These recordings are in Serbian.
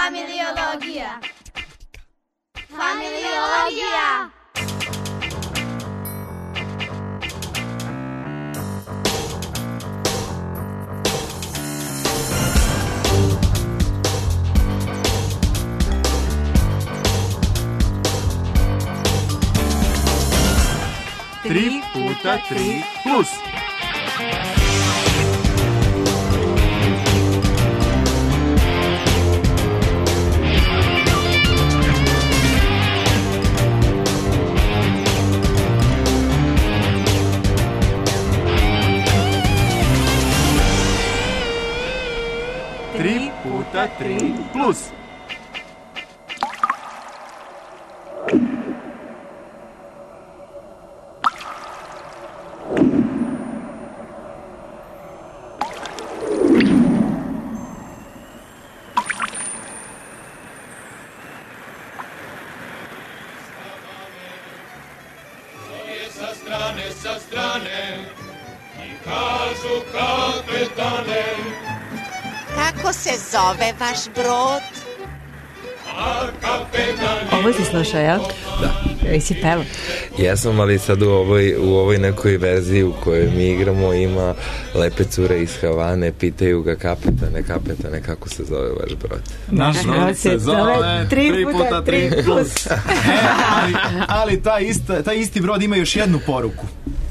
Familiologija. Familiologija. Tri puta tri plus. Tri puta tri plus. Sa strane i kažu kapetane. Kako se zove vaš brod? A kapetane. Ovo si slušao, jel? Da. Si peva? Jesam, ali sad u ovoj nekoj verziji u kojoj mi igramo ima lepe cure iz Havane, pitaju ga kapetane, kako se zove vaš brod? Naš brod se zove 3 puta 3 plus. Ali taj isti brod ima još jednu poruku.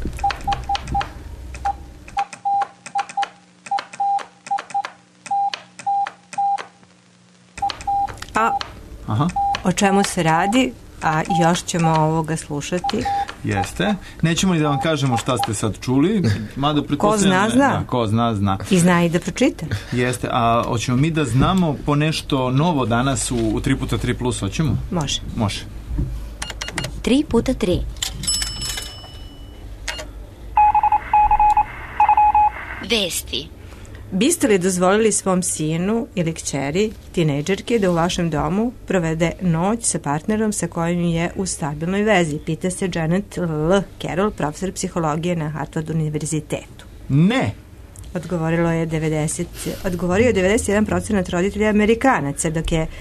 A o čemu se radi? A još ćemo ovoga slušati. Jeste. Nećemo ni da vam kažemo šta ste sad čuli. Ko zna, zna. Da, ko zna, zna. I zna i da pročita. Jeste. A hoćemo mi da znamo po nešto novo danas u 3 puta 3 plus, hoćemo? Može. 3 puta 3. Vesti. Biste li dozvolili svom sinu ili kćeri, tinejdžerki, da u vašem domu provede noć sa partnerom sa kojim je u stabilnoj vezi? Pita se Janet L. Carroll, profesor psihologije na Harvard univerzitetu. Ne. Odgovorio je 91% roditelja Amerikanaca, dok je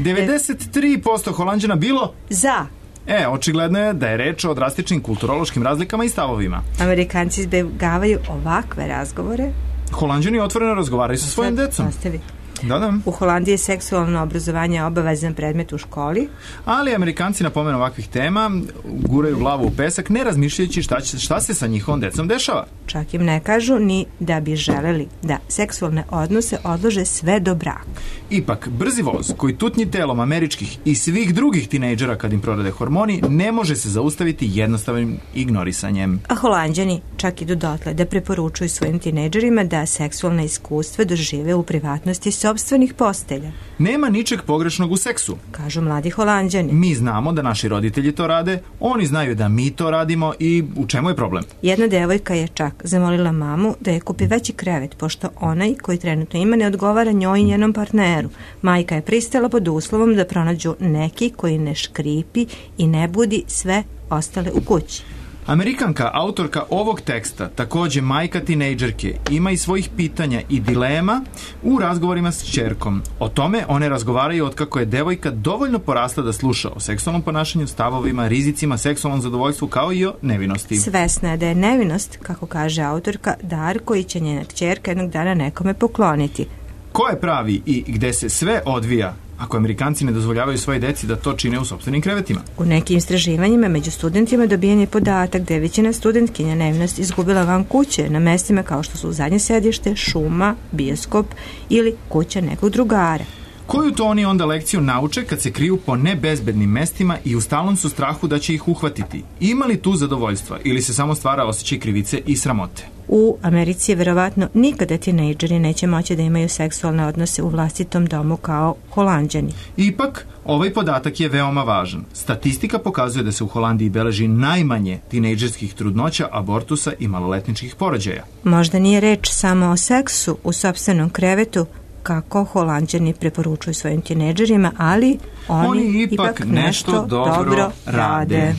93% Holanđana bilo za. Očigledno je da je reč o drastičnim kulturološkim razlikama i stavovima. Amerikanci izbjegavaju ovakve razgovore. Holanđani otvoreno razgovaraju sa svojim decom. Nastavi. Da. U Holandiji je seksualno obrazovanje obavezan predmet u školi. Ali Amerikanci na pomenu ovakvih tema guraju glavu u pesak, ne razmišljajući šta se sa njihovom decom dešava. Čak im ne kažu ni da bi želeli da seksualne odnose odlože sve do braka. Ipak, brzi voz koji tutnji telom američkih i svih drugih tinejdžera kad im prorade hormoni ne može se zaustaviti jednostavnim ignorisanjem. A Holanđani čak idu dotle da preporučuju svojim tinejdžerima da seksualne iskustva dožive u privatnosti sopstvenih postelja. Nema ničeg pogrešnog u seksu, kažu mladi Holanđani. Mi znamo da naši roditelji to rade, oni znaju da mi to radimo i u čemu je problem? Jedna devojka je čak zamolila mamu da je kupi veći krevet, pošto onaj koji trenutno ima ne odgovara njoj i njenom partneru. Majka je pristala pod uslovom da pronađu neki koji ne škripi i ne budi sve ostale u kući. Amerikanka, autorka ovog teksta, takođe majka tinejdžerke, ima i svojih pitanja i dilema u razgovorima s ćerkom. O tome one razgovaraju otkako je devojka dovoljno porasla da sluša o seksualnom ponašanju, stavovima, rizicima, seksualnom zadovoljstvu kao i o nevinosti. Svesna je da je nevinost, kako kaže autorka, dar koji će njena kćerka jednog dana nekome pokloniti. Ko je pravi i gde se sve odvija ako Amerikanci ne dozvoljavaju svoje deci da to čine u sopstvenim krevetima? U nekim istraživanjima među studentima dobijen je podatak da je većina studentkinja nevinost izgubila van kuće na mestima kao što su zadnje sedište, šuma, bioskop ili kuća nekog drugara. Koju to oni onda lekciju nauče kad se kriju po nebezbednim mestima i u stalnom su strahu da će ih uhvatiti? Ima li tu zadovoljstva ili se samo stvara osjećaj krivice i sramote? U Americi je verovatno nikada tinejdžeri neće moći da imaju seksualne odnose u vlastitom domu kao Holanđani. Ipak, ovaj podatak je veoma važan. Statistika pokazuje da se u Holandiji beleži najmanje tinejdžerskih trudnoća, abortusa i maloletničkih porođaja. Možda nije reč samo o seksu u sopstvenom krevetu, kako Holanđani preporučuju svojim tinejdžerima, ali oni ipak nešto dobro rade.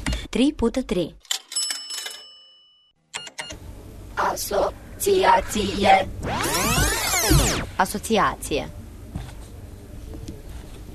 3 puta 3. Asocijacije. Asocijacije.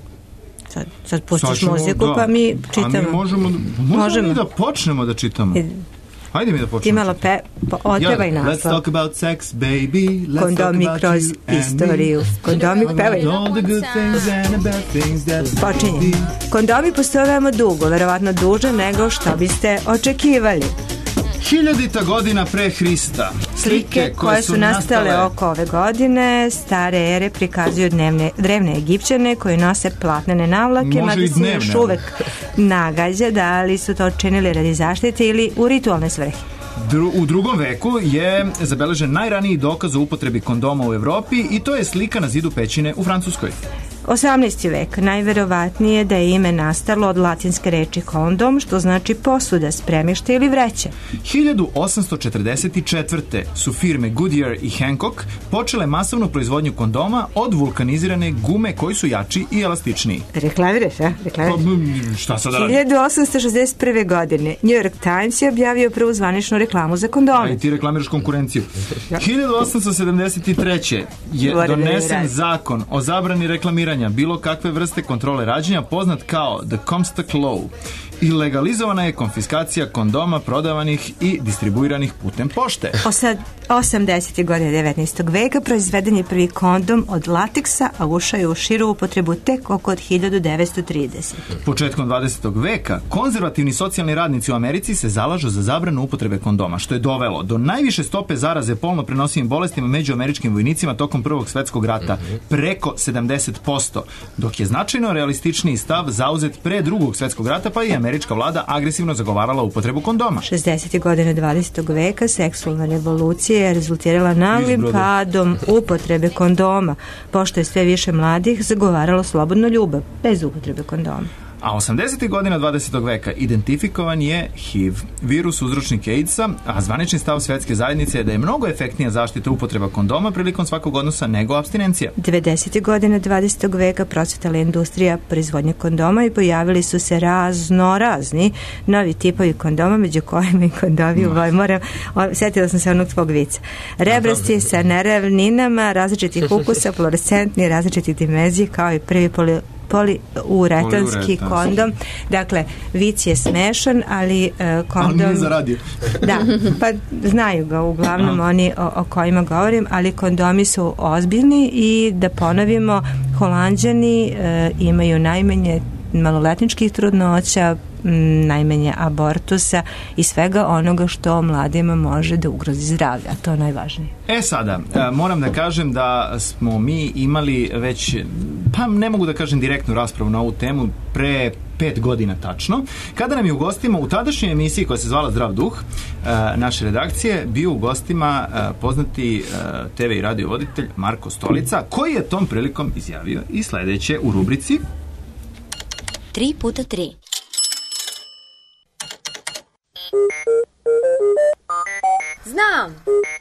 Sad pustiš muziku, pa mi čitamo. A mi možemo da počnemo da čitamo. Hajde mi da počnemo. Ti malo otpevaj naslov. Let's talk about sex, baby. Let's Kondomi talk about kroz you istoriju. Kondomi pevaj. All the good things and the bad things that Počinje. Kondomi postoje veoma dugo, verovatno duže nego što biste očekivali. 1000. godina pre Hrista. Slike koje su nastale oko ove godine, stare ere, prikazuju drevne Egipćane koji nose platnene navlake, mada se još uvek nagađa da li su to činili radi zaštite ili u ritualne svrhe. U 2. veku je zabeležen najraniji dokaz o upotrebi kondoma u Evropi i to je slika na zidu pećine u Francuskoj. 18. vek, najverovatnije da je ime nastalo od latinske reči kondom, što znači posuda, spremište ili vreća. 1844. su firme Goodyear i Hancock počele masovnu proizvodnju kondoma od vulkanizirane gume koji su jači i elastičniji. Reklamiraš, a? Šta sad radi? 1861. godine New York Times je objavio prvu zvaničnu reklamu za kondome. A ti reklamiraš konkurenciju. 1873. je donesen zakon o zabrani reklamiranja bilo kakve vrste kontrole rađanja poznat kao The Comstock Law i legalizovana je konfiskacija kondoma prodavanih i distribuiranih putem pošte. 80. godine 19. veka proizveden je prvi kondom od lateksa, a ušao je u širu upotrebu tek oko od 1930. Početkom 20. veka konzervativni socijalni radnici u Americi se zalažu za zabranu upotrebe kondoma, što je dovelo do najviše stope zaraze polno prenosivim bolestima među američkim vojnicima tokom Prvog svetskog rata, preko 70%, dok je značajno realističniji stav zauzet pre Drugog svetskog rata, pa i američka vlada agresivno zagovarala upotrebu kondoma. 60. godine 20. veka seksualna revolucija je rezultirala naglim padom upotrebe kondoma, pošto je sve više mladih zagovaralo slobodnu ljubav, bez upotrebe kondoma. A 80. godina 20. veka identifikovan je HIV, virus uzročnik AIDS-a, a zvanični stav svetske zajednice je da je mnogo efektnija zaštita upotreba kondoma prilikom svakog odnosa nego apstinencija. 90. godina 20. veka procvetala industrija proizvodnje kondoma i pojavili su se razni novi tipovi kondoma, među kojima i kondomi u boji. Sjetila sam se onog tvog vica. Rebrasti sa neravninama, različitih ukusa, fluorescentni, različitih dimenzija, kao i prvi poliuretanski kondom. Dakle, vic je smešan, ali kondom... Ali nije zaradio. Da, pa znaju ga uglavnom oni o kojima govorim, ali kondomi su ozbiljni i da ponovimo, Holanđani imaju najmanje maloletničkih trudnoća, najmanje abortusa i svega onoga što mladima može da ugrozi zdravlje, a to je najvažnije. Sada, moram da kažem da smo mi imali već, pa ne mogu da kažem direktnu raspravu na ovu temu, pre 5 godina tačno, kada nam je u gostima u tadašnjoj emisiji koja se zvala Zdrav duh naše redakcije bio u gostima poznati TV i radio voditelj Marko Stolica, koji je tom prilikom izjavio i sledeće u rubrici 3x3. Znam!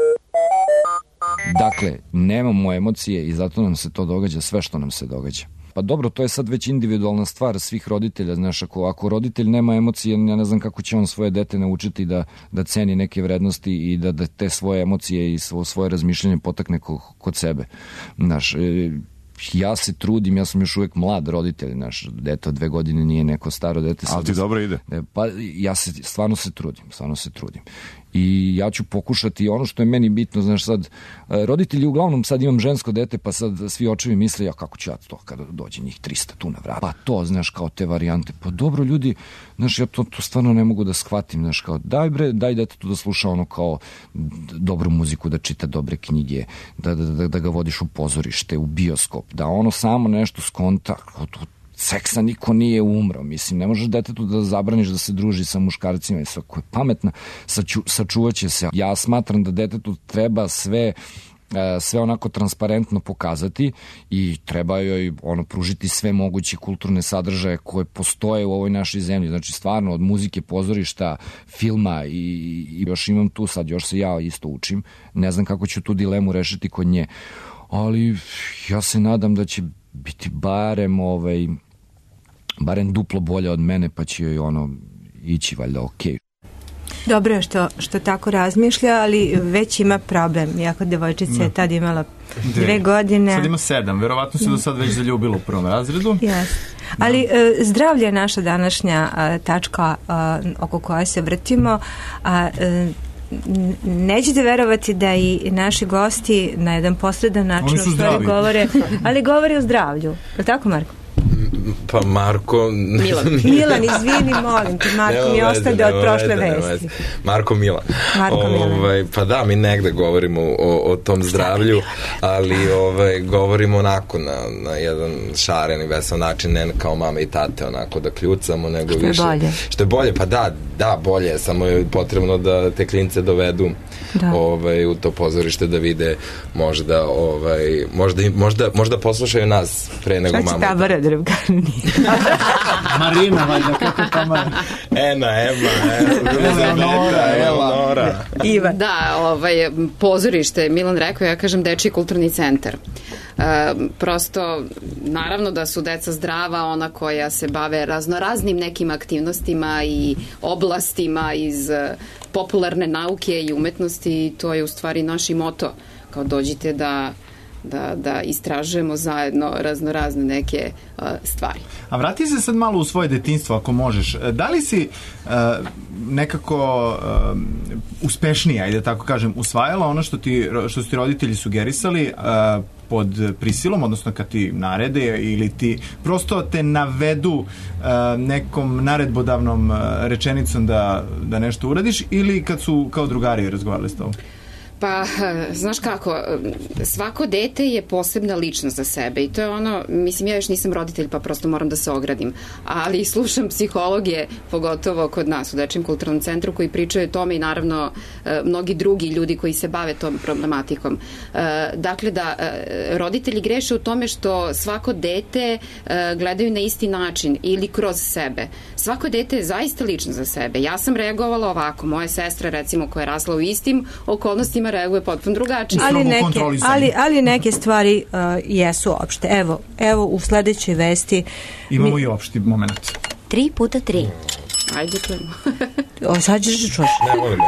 Dakle, nemamo emocije i zato nam se to događa, sve što nam se događa. Pa dobro, to je sad već individualna stvar svih roditelja, znaš, ako roditelj nema emocije, ja ne znam kako će on svoje dete naučiti da ceni neke vrednosti i da te svoje emocije i svoje razmišljanje potakne kod sebe. Znaš, ja se trudim, ja sam još uvijek mlad roditelj, naš dete od 2 godine nije neko staro dete. Ali ti dobro ide? Pa ja stvarno se trudim. I ja ću pokušati ono što je meni bitno, znaš, sad roditelji uglavnom, sad imam žensko dete, pa sad svi očevi misle, ja kako ću ja to kada dođe njih 300 tu na vrat, pa to, znaš, kao te varijante, pa dobro ljudi, znaš, ja to stvarno ne mogu da shvatim, znaš, kao daj detetu da sluša ono kao dobru muziku, da čita dobre knjige, da ga vodiš u pozorište, u bioskop, da ono samo nešto skonta, seksa niko nije umro, mislim, ne možeš detetu da zabraniš da se druži sa muškarcima i sve ko je pametna, sačuvat će se. Ja smatram da detetu treba sve onako transparentno pokazati i treba joj pružiti sve moguće kulturne sadržaje koje postoje u ovoj našoj zemlji, znači stvarno od muzike, pozorišta, filma i još imam tu sad, još se ja isto učim, ne znam kako ću tu dilemu rešiti kod nje, ali ja se nadam da će biti barem duplo bolje od mene, pa će joj ići valjda okej. Dobro je što tako razmišlja, ali već ima problem. Iako devojčica je tad imala 2 godine. Sad ima 7, verovatno se do sad već zaljubila u prvom razredu. Yes. Ali zdravlje je naša današnja tačka oko koja se vrtimo, a nećete verovati da i naši gosti na jedan posredan način u stvari govore, ali govore o zdravlju. Je li tako, Marko? Pa Marko... Milan, izvini, molim te, Marko mi ostade od prošle vesti. Marko Milan. Pa da, mi negde govorimo o tom zdravlju, ali govorimo onako na jedan šaren i vesel način, ne kao mama i tate, onako da kljucamo, nego više... Što je bolje? Što je bolje, pa da, bolje, samo je potrebno da te klince dovedu u to pozorište da vide možda poslušaju nas pre nego mama. Šta će Tabara da nam kaže nije? Marina, valjda, kako Tamara? Ema, Eleonora. Ivan. Da, pozorište, Milan rekao, ja kažem dečiji kulturni centar. Prosto, naravno da su deca zdrava, ona koja se bave raznoraznim nekim aktivnostima i oblastima iz popularne nauke i umetnosti, i to je u stvari naš moto, kao dođite da istražujemo zajedno raznorazne neke stvari. A vrati se sad malo u svoje detinjstvo ako možeš. Da li si nekako uspešnija, ajde tako kažem, usvajala ono što su ti roditelji sugerisali pod prisilom, odnosno kad ti narede ili ti prosto te navedu nekom naredbodavnom rečenicom da nešto uradiš, ili kad su kao drugari razgovarali s tobom? Pa, znaš kako, svako dete je posebna ličnost za sebe i to je ono, mislim, ja još nisam roditelj pa prosto moram da se ogradim, ali slušam psihologe, pogotovo kod nas u Dečijem kulturnom centru, koji pričaju o tome i naravno mnogi drugi ljudi koji se bave tom problematikom. Dakle, da roditelji greše u tome što svako dete gledaju na isti način ili kroz sebe. Svako dete je zaista ličnost za sebe. Ja sam reagovala ovako, moja sestra recimo koja je rasla u istim okolnostima reaguje potpuno drugačije. Ali neke stvari jesu opšte. Evo u sledećoj vesti imamo i opšti moment. 3x3. Ajde, čujemo. Sad ćeš da čuš. Ne volim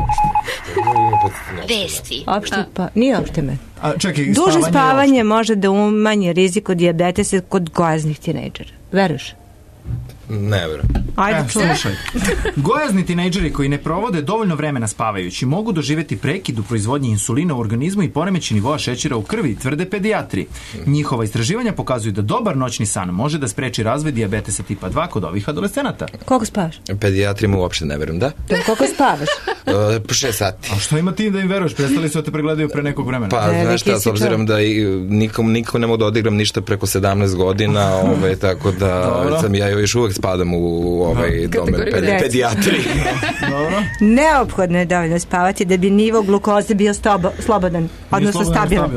opšte. Vesti. Opšti, pa nije opšte me. Čekaj, duže spavanje može da umanji rizik od dijabetesa kod gojaznih tinejdžera. Veruješ? Ne verujem. Ajde, slušaj. Gojazni tinejdžeri koji ne provode dovoljno vremena spavajući mogu doživjeti prekid u proizvodnji insulina u organizmu i poremećaj nivoa šećera u krvi, tvrde pedijatri. Njihova istraživanja pokazuju da dobar noćni san može da spreči razvoj dijabetesa tipa 2 kod ovih adolescenata. Koliko spavaš? Pedijatrima uopšte ne verujem, da? Koliko spavaš? 6 sati. A što ima ti da im veruješ? Prestali su da te pregledaju pre nekog vremena. Pa, znaš šta, s obzirom da niko ne mogu da odigram ništa preko 17 godina, tako da sam ja još uvek spadam u domen pedijatri. Neophodno je dovoljno spavati da bi nivo glukoze bio slobodan, odnosno stabilan.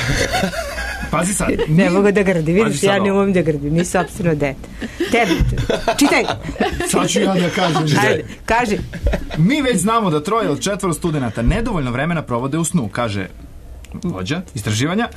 Pazi sad. Ne mogu da grdim, vidiš, ja ne umem da grdim, ni sopstveno dete. Tebi, čitaj. Sad ću ja da kažem. Ajde, kaži. Mi već znamo da 3 od 4 studenata nedovoljno vremena provode u snu, kaže vođa istraživanja.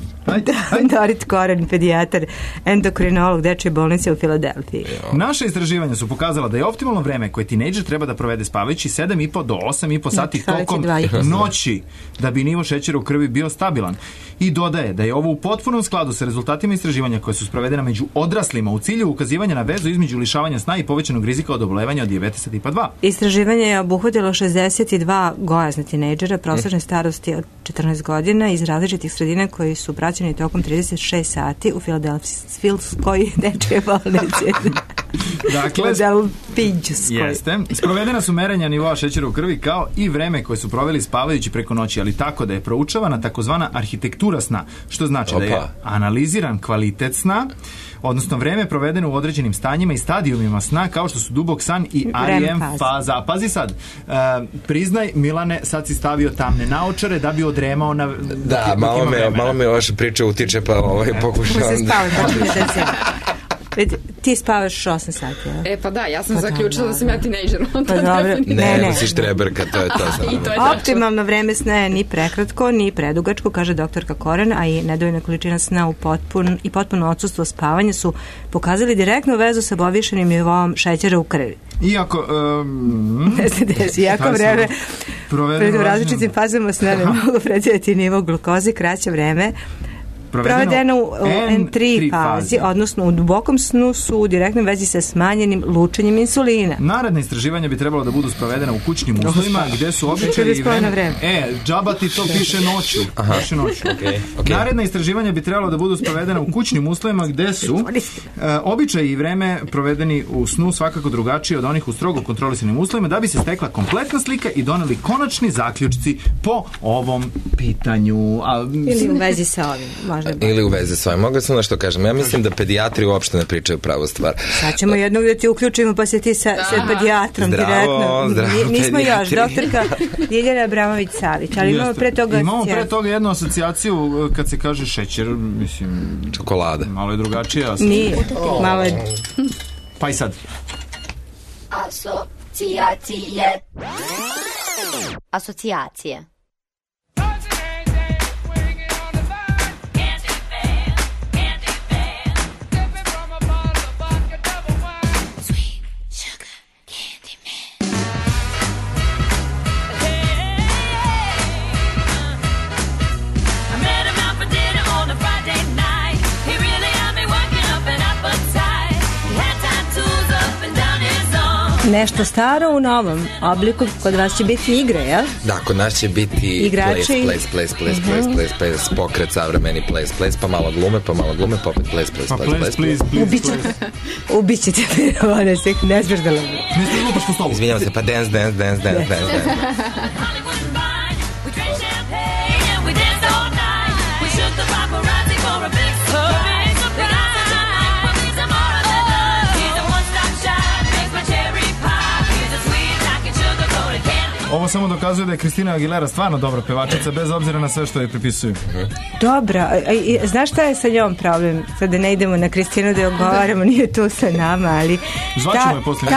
Dorit Koren, pedijatar, endokrinolog Dečje bolnice u Filadelfiji. Naše istraživanja su pokazala da je optimalno vreme koje tinejdžer treba da provede spavajući 7,5 do 8,5 sati tokom noći da bi nivo šećera u krvi bio stabilan. I dodaje da je ovo u potpunom skladu sa rezultatima istraživanja koje su sprovedena među odraslima u cilju ukazivanja na vezu između lišavanja sna i povećanog rizika od obolevanja od dijabetesa tipa 2. Istraživanje je obuhvatilo 62 gojazne tinejdžera prosječne starosti od 14 godina iz različitih sredina koji su praćeni tokom 36 sati u Filadelfijskoj dečjoj bolnici. Dakle, jeste. Sprovedena su merenja nivoa šećera u krvi kao i vreme koje su proveli spavajući preko noći, ali tako da je proučavana takozvana arhitektura sna, što znači da je analiziran kvalitet sna, odnosno vreme provedeno u određenim stanjima i stadijumima sna, kao što su dubok san i REM faza. Pazi sad, priznaj, Milane, sad si stavio tamne naočare da bi odremao na... Da, malo me vaša priča utiče, pa pokušavam Ti spavaš 8 sati, ja? Pa da, ja sam zaključila da sam ja tinejdžer. Ne, si štreberka, to je to. Optimalno vreme sna je ni prekratko, ni predugačko, kaže doktorka Koren, a i nedovoljna količina sna i potpuno odsustvo spavanja su pokazali direktnu vezu sa povišenim nivoom šećera u krvi. Iako... Ne se desi, iako vreme u različitim fazama sna ne mogu predvidjeti nivo glukoze, kraće vreme provedeno u N3 fazi, odnosno u dubokom snu su u direktnoj vezi sa smanjenim lučenjem insulina. Naredna istraživanja bi trebalo da budu sprovedena u kućnim uslovima gde su običaji i vreme... džaba ti to piše noću. Piše noću. Okay. Naredna istraživanja bi trebalo da budu sprovedena u kućnim uslovima gde su običaji i vreme provedeni u snu svakako drugačiji od onih u strogo kontrolisanim uslovima da bi se stekla kompletna slika i doneli konačni zaključci po ovom pitanju. Ili u vezi sa ovim. Ili u vezi s ovim. Mogu sam nešto kažem. Ja mislim da pedijatri uopšte ne pričaju pravu stvar. Sad ćemo jednog da ti uključimo pa se ti sa pedijatrom direktno. Nismo još. Doktorka Ljiljana Abramović-Savić. Ali imamo pre toga imamo pre toga jednu asocijaciju kad se kaže šećer, mislim... Čokolada. Malo je drugačija. Nije. Malo je... Pa i sad. Asocijacije. Nešto staro u novom obliku, kod vas će biti igre, jel? Da, kod nas će biti igrači. Place, pokret, savremeni place, pa malo glume, pa opet place. Ubićete me, one se ne zbrždala. Izvinjam se, pa dance. Ovo samo dokazuje da je Kristina Aguilera stvarno dobra pevačica, bez obzira na sve što joj pripisuju. Dobra, znaš šta je sa njom problem? Sad da ne idemo na Kristinu da je ogovaramo, nije tu sa nama, ali... Zvaćemo je posle.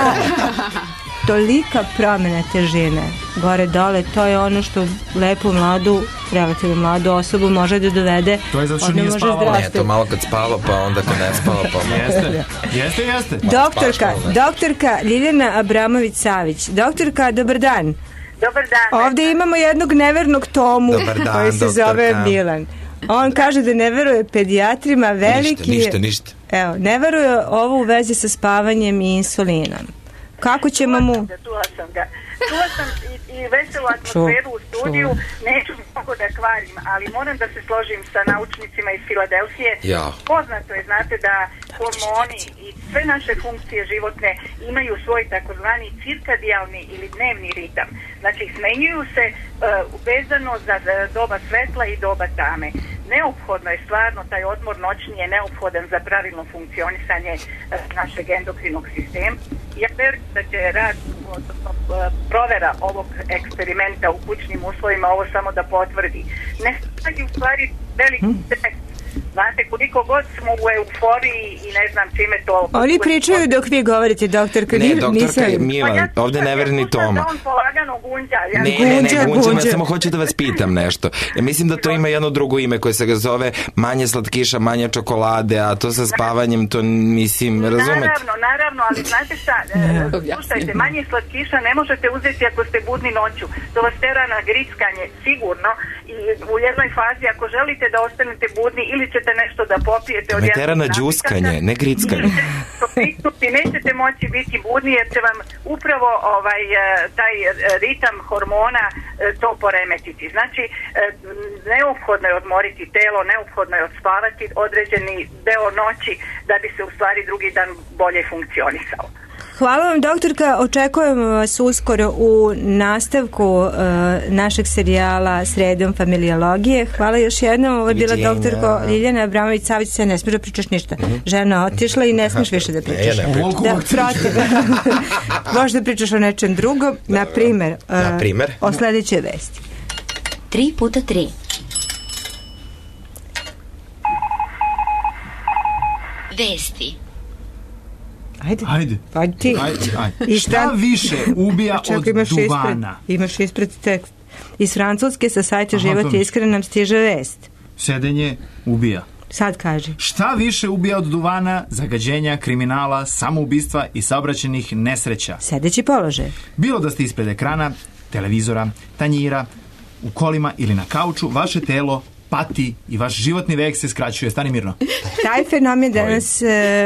Tolika promjena težine, gore dole, to je ono što lepu mladu, relativno mladu osobu može da dovede. To je zato što nije spavalo. Ne, to malo kad spava, pa onda kad ne spava, pa malo. Jeste. Doktorka Ljiljana Abramović-Savić. Doktorka, dobar dan. Dobar dan. Ovdje imamo jednog nevernog Tomu koji se zove Milan. On kaže da ne veruje pedijatrima, veliki... Ništa. Evo, ne veruje ovo u vezi sa spavanjem i insulinom. Kako ćemo mu... Čula sam i veselu atmosferu u studiju, neću mnogo da kvarim, ali moram da se složim sa naučnicima iz Filadelfije. Poznato je, znate, da hormoni i sve naše funkcije životne imaju svoj takozvani cirkadijalni ili dnevni ritam. Znači, smenjuju se vezano za doba svetla i doba tame. Neophodno je stvarno, taj odmor noćni je neophodan za pravilno funkcionisanje našeg endokrinog sistema. Ja verujem da će rad, provera ovog eksperimenta u kućnim uslovima ovo samo da potvrdi. Ne stavlja u stvari veliki stres. Znate, koliko god smo u euforiji i ne znam čime to... Oni pričaju dok vi govorite, doktorka. Ne, doktorka je Milan, ovde ne veri ni Toma. On polagano gunđa. Ne, gunđam, ja samo hoću da vas pitam nešto. Ja mislim da to ima jedno drugo ime koje se ga zove manje slatkiša, manje čokolade, a to sa spavanjem, to mislim, razumete? Naravno, ali znate šta, slušajte, manje slatkiša ne možete uzeti ako ste budni noću. To vas tera na grickanje, sigurno, i u jednoj fazi, ako želite da ostanete budni, ili ćete nešto da popijete od jednog... Me tera na džuskanje, ne grickanje. Nećete moći biti budni jer će vam upravo taj ritam hormona to poremetiti. Znači, neophodno je odmoriti telo, neophodno je odspavati određeni deo noći da bi se u stvari drugi dan bolje funkcionisao. Hvala vam, doktorka. Očekujemo vas uskoro u nastavku našeg serijala Sredom familiologije. Hvala još jednom. Ovo je bila doktorka Ljiljana Abramović-Savić. Se ne smiješ da pričaš ništa. Žena otišla i ne smiješ više da pričaš. Možeš da pričaš o nečem drugom. Na primer, o sledećoj vesti. 3x3. Vesti. Ajde. Pa ti. Šta više ubija od duvana? Imaš ispred tekst. Iz Francuske sa sajta Život je iskren nam stiže vest. Sedenje ubija. Sad kaži. Šta više ubija od duvana, zagađenja, kriminala, samoubistva i saobraćajnih nesreća? Sedeći položaj. Bilo da ste ispred ekrana, televizora, tanjira, u kolima ili na kauču, vaše telo pati i vaš životni vek se skraćuje. Stani mirno. Taj fenomen danas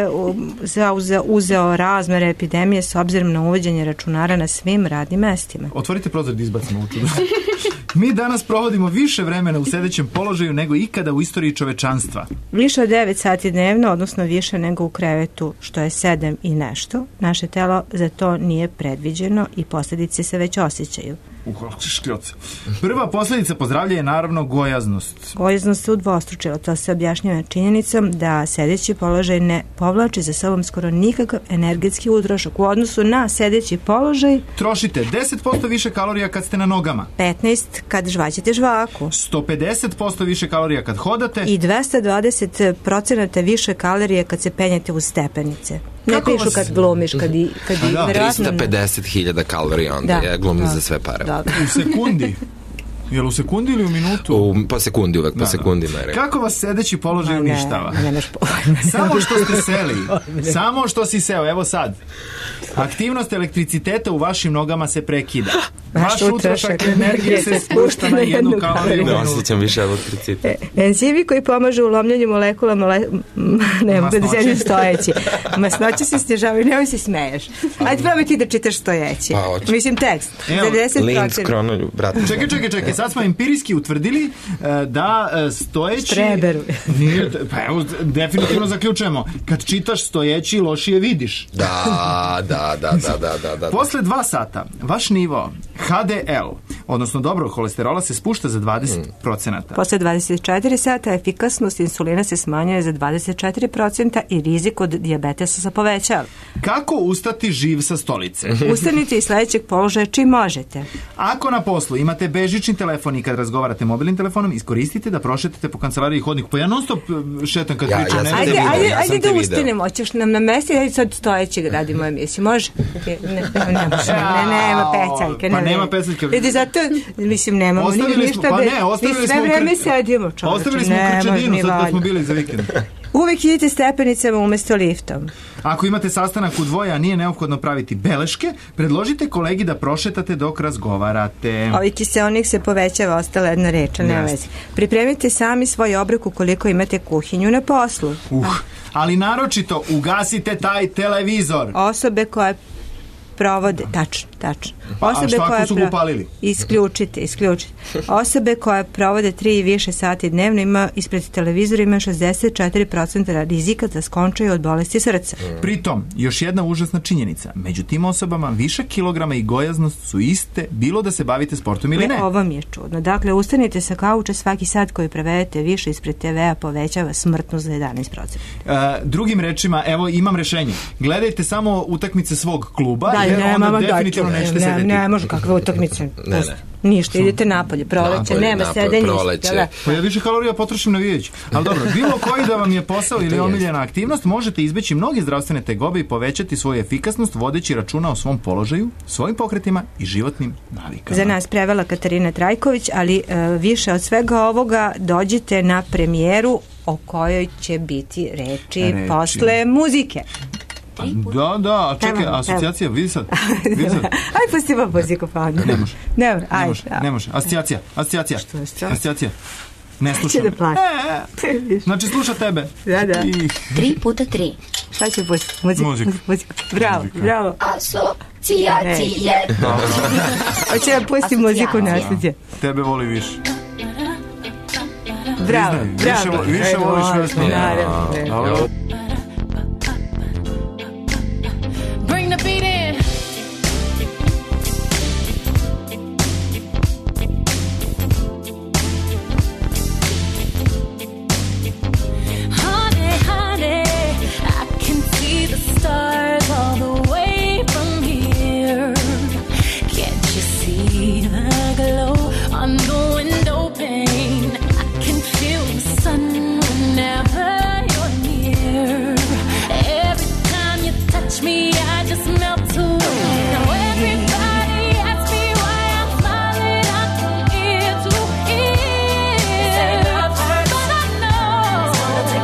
uzeo razmere epidemije s obzirom na uvođenje računara na svim radnim mestima. Otvorite prozor da izbacimo u čudu. Mi danas provodimo više vremena u sedećem položaju nego ikada u istoriji čovečanstva. Više od 9 sati dnevno, odnosno više nego u krevetu, što je 7 i nešto. Naše telo za to nije predviđeno i posljedice se već osjećaju. Prva posljedica po zdravlje je naravno gojaznost. Gojaznost se udvostručila, to se objašnjava činjenicom da sedeći položaj ne povlači za sobom skoro nikakav energetski utrošak. U odnosu na sedeći položaj trošite 10% više kalorija kad ste na nogama, 15% kad žvaćete žvaku, 150% više kalorija kad hodate i 220% više kalorija kad se penjete uz stepenice. Ne pišu kad glumiš, kad 350.000 kalorija onda je glumi za sve pare. U sekundi. Jel u sekundi ili u minutu? Po sekundi uvek, po sekundi mere. Kako vas sedeći položaj uništava? Nemaš pojma. Samo što ste seli. Samo što si seo, evo sad. Aktivnost elektriciteta u vašim nogama se prekida. Vaš utrošak energije se spušta na 1 kaloriju. Ne osjećam više elektricitet. Enzimi koji pomažu u lomljenju molekula ne mogu da sedim stojeći. Masnoće se snižavaju, nemoj se smeješ. Ajde probaj ti da čitaš stojeći. Mislim tekst. Linz, kronoljub, brate. Čekaj, sad smo empirijski utvrdili da stojeći... Štreberu. Pa evo, definitivno zaključujemo. Kad čitaš stojeći, lošije vidiš. Da. Posle 2 sata, vaš nivo HDL, odnosno dobrog holesterola, se spušta za 20%. Posle 24 sata efikasnost insulina se smanjuje za 24% i rizik od dijabetesa se povećava. Kako ustati živ sa stolice? Ustanite iz sledećeg položaja čim možete. Ako na poslu imate bežični telefon i kad razgovarate mobilnim telefonom, iskoristite da prošetate po kancelariji i hodniku. Pa ja non stop šetam kad pričam. Ajde da ustanemo, hoćeš nam na mesti, ajde sad stojeći radimo emisiju. Može? Nema pecaljke. Pa nema pecaljke. Vidi, zato, mislim, nemamo ništa. Mi sve vreme sedimo, čovječe. Ostavili smo Krčedinu, sad da smo bili za vikend. Uvijek idite stepenicama umesto liftom. Ako imate sastanak u dvoje, a nije neophodno praviti beleške, predložite kolegi da prošetate dok razgovarate. Ovi kiseonik se povećava, ostala jedna reč, nema veze. Pripremite sami svoj obrok ukoliko imate kuhinju na poslu. Ali naročito ugasite taj televizor. Osobe koje provode, tačno. A šta ako su ga upalili? Isključite. Osobe koje provode 3 i više sati dnevno ima ispred televizora ima 64% rizika da skončaju od bolesti srca. Pritom, još jedna užasna činjenica. Među tim osobama višak kilograma i gojaznost su iste, bilo da se bavite sportom ili ne. Ovo mi je čudno. Dakle, ustanite sa kauča, svaki sat koji prevedete više ispred TV-a povećava smrtnost za 11%. Drugim rečima, evo imam rešenje. Gledajte samo utakmice svog kluba, jer onda definitivno nećete sedeti. Ne, može kakve utakmice. Ništa, idete napolje, proleće, nema sedenja. Pa ja više kalorija potrošim navijajući. Ali dobro, bilo koji da vam je posao ili omiljena aktivnost, možete izbeći mnoge zdravstvene tegobe i povećati svoju efikasnost vodeći računa o svom položaju, svojim pokretima i životnim navikama. Za nas prevela Katarina Trajković, ali više od svega ovoga dođite na premijeru o kojoj će biti reči posle muzike. Da, čekaj, asocijacija, vidi sad. Aj, pustimo muziku, pa onda. Ne može, asocijacija. Asocijacija. Ne slušam. Znači, sluša tebe. Da. 3 puta 3. Šta će pustiti? Muziku. Bravo. Asocijacije. Hoće da pusti muziku na asocijacije. Tebe voli više. Bravo. Više voliš Vesnu. Naravno. Bring the beat in. Honey, I can see the stars all the way from here. Can't you see the glow on the window pane? I can feel the sun whenever you're near. Every time you touch me, I just melt away. Now everybody asks me why I'm smiling out from ear to ear. But I know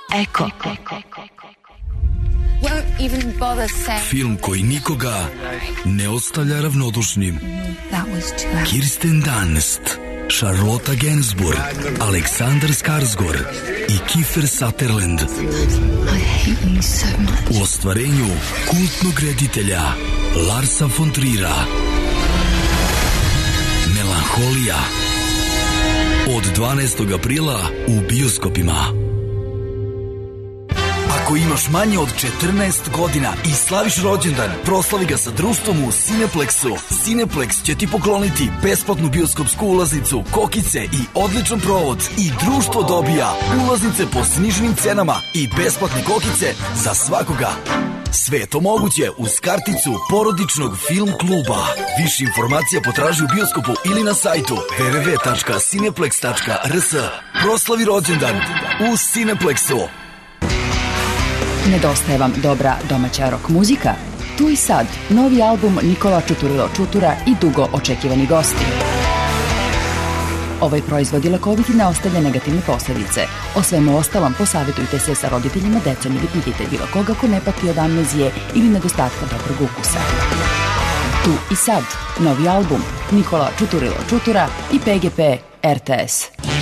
Eko. Film koji nikoga ne ostavlja ravnodušnim. Kirsten Dunst, Charlotte Gainsbourg, Aleksandar Skarsgård i Kiefer Sutherland u ostvarenju kultnog reditelja Larsa von Trier'a. Melanholija od 12. aprila u bioskopima. Ako imaš manje od 14 godina i slaviš rođendan, proslavi ga sa društvom u Cineplexu. Cineplex će ti pokloniti besplatnu bioskopsku ulaznicu, kokice i odličan provod. I društvo dobija ulaznice po sniženim cenama i besplatne kokice za svakoga. Sve je to moguće uz karticu porodičnog film kluba. Više informacija potraži u bioskopu ili na sajtu www.cineplex.rs. Proslavi rođendan u Cineplexu. Nedostaje vam dobra domaća rock muzika? Tu i sad, novi album Nikola Čuturilo Čutura i dugo očekivani gosti. Ovaj proizvod je lekovit i ne ostavlja negativne posledice. O svemu ostalom posavjetujte se sa roditeljima, decom ili pitajte bilo koga ko ne pati od amnezije ili nedostatka dobrog ukusa. Tu i sad, novi album Nikola Čuturilo Čutura i PGP RTS.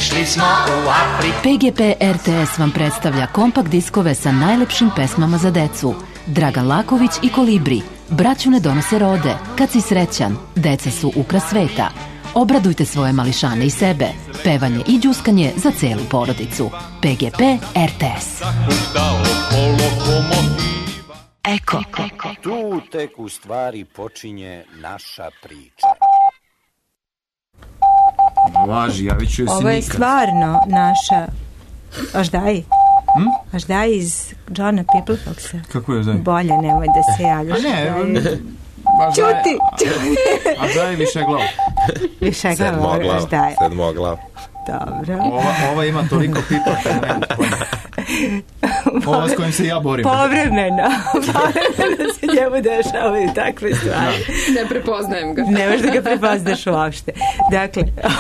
PGP RTS vam predstavlja kompakt diskove sa najlepšim pesmama za decu. Dragan Laković i Kolibri, Braću ne donose rode, Kad si srećan, Deca su ukras sveta. Obradujte svoje mališane i sebe. Pevanje i đuskanje za celu porodicu. PGP RTS. Eko. Tu tek u stvari počinje naša priča. Važi, javit ću joj si nikad. Ovo je stvarno naša Aždaji. Aždaji iz Johna Peoplefoxa. Kako je Aždaji? Bolje, nemoj da se javljaš. A ne, Čuti! Aždaji Višeglav. Višeglav, Aždaji. Sedmoglav. Dobro. Ova ima toliko pipata. Ova s kojim se ja borim. Povremeno se njemu dešavaju takve stvari. Ne prepoznajem ga. Ne možeš da ga prepoznaš uopšte. Dakle,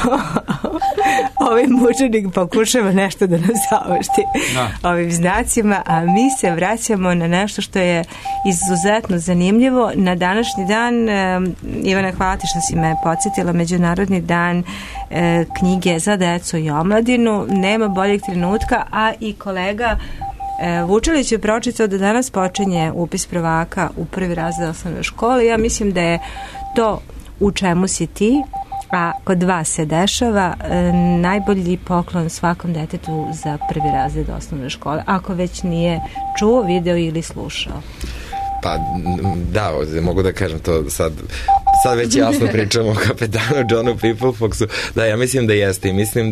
ovaj mučenik pokušava nešto da nas saopšti ovim znacima, a mi se vraćamo na nešto što je izuzetno zanimljivo. Na današnji dan, Ivana, hvala ti što si me podsjetila, Međunarodni dan knjige za decu i omladinu. Nema boljeg trenutka, a i kolega Vučelić je pročitao da danas počinje upis prvaka u prvi razred osnovne škole. Ja mislim da je to u čemu si ti, a kod vas se dešava, najbolji poklon svakom detetu za prvi razred osnovne škole, ako već nije čuo, video ili slušao. Pa da, mogu da kažem to sad već jasno pričamo o kapetanu Johnu Peoplefoxu. Da, ja mislim da jeste i mislim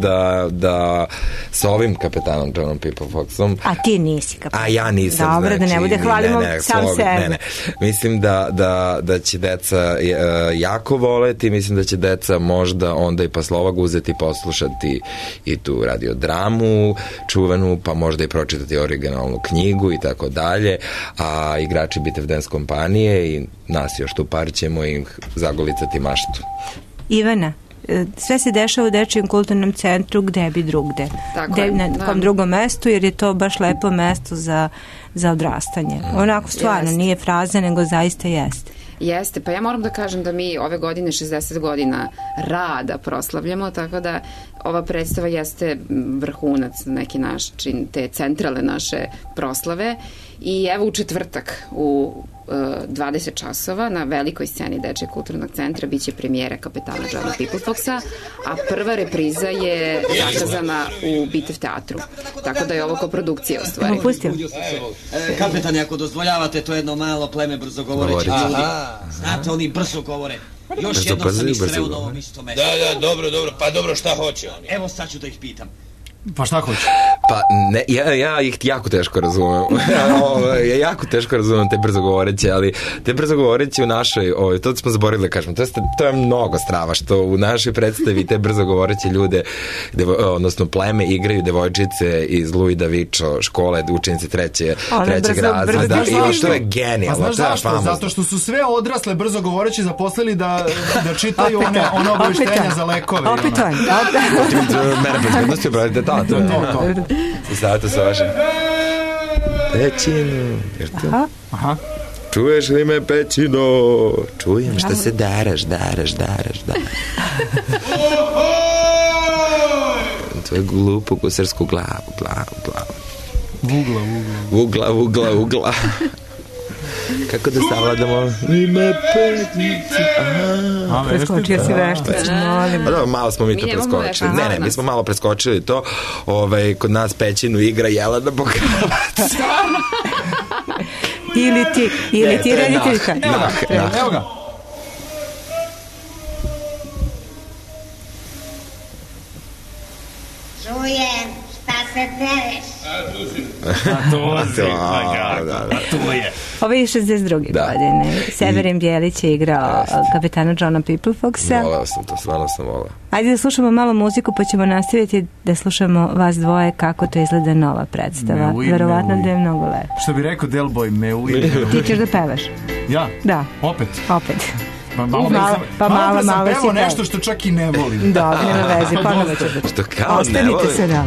da sa ovim kapetanom Johnom Peoplefoxom... A ti nisi kapetan. A ja nisam. Dobro, znači, da ne bude hvalimo sam sebe. Ne. Mislim da će deca jako voleti, mislim da će deca možda onda i posle ovog uzeti poslušati i tu radiodramu čuvenu, pa možda i pročitati originalnu knjigu i tako dalje, a igrači Bitev Dance kompanije i nas još tu par ćemo im zagolicati maštu. Ivana, sve se dešava u Dečijem kulturnom centru, gde bi drugde. Na kom drugom mestu, jer je to baš lepo mesto za odrastanje. Onako stvarno nije fraza, nego zaista jeste. Jeste, pa ja moram da kažem da mi ove godine 60 godina rada proslavljamo, tako da ova predstava jeste vrhunac neki način te centrale naše proslave. I evo u četvrtak u 20 časova na velikoj sceni Dečijeg kulturnog centra biće premijera kapetana Johna Peoplefoxa, a prva repriza je zakazana u Bitev teatru. Tako da je ovo koprodukcija u stvari. Kapetani, ako dozvoljavate, to jedno malo pleme brzo govoreći ljudi. Znate, oni brzo govore. Još jednom sam ih sreo na ovom istom mestu. Da, dobro, pa dobro, šta hoće oni? Evo sad ću da ih pitam. Pa šta hoće? Pa ne, ja ih jako teško razumem. Ja jako teško razumem te brzo govoreće, ali te brzo govoreće u našoj, to smo zaboravili da kažemo, to je mnogo strava što u našoj predstavi te brzo govoreće ljude, odnosno pleme igraju devojčice iz Louis da Vinci škole, učenice trećeg razreda. I što je genijalno. Pa znaš zašto? Zato što su sve odrasle brzo govoreći zaposlili da čitaju one obaveštenja za lekove. Opet on. Mene bezbednosti obradite Zato sa vašem pećinu. Aha. Čuješ li me, pećino? Čujem šta se daraš. To je glupu gusarsku glavu. Vugla. Kako da savladamo? Ime petici. Preskočio si vešticu, molim. Pa dobro, malo smo mi to preskočili. Ne, mi smo malo preskočili to. Kod nas pećinu igra Jelena Bogavac. Ili ti rediteljka. Evo ga. Čujem, šta se tereš? To je. Ovo je 62. godine. Severin Bjelić je igrao kapetana Johna Peoplefoxa. Volao sam to, stvarno sam volao. Ajde da slušamo malo muziku, pa ćemo nastaviti da slušamo vas dvoje kako to izgleda nova predstava. Verovatno da je mnogo lepo. Što bi rekao Delboy, Meui. Ti ćeš da pevaš? Ja? Da. Opet? Malo sam pevao nešto što čak i ne volim. Da, nema veze, ponovo ću da... Što kao ne volim? Ostanite se da.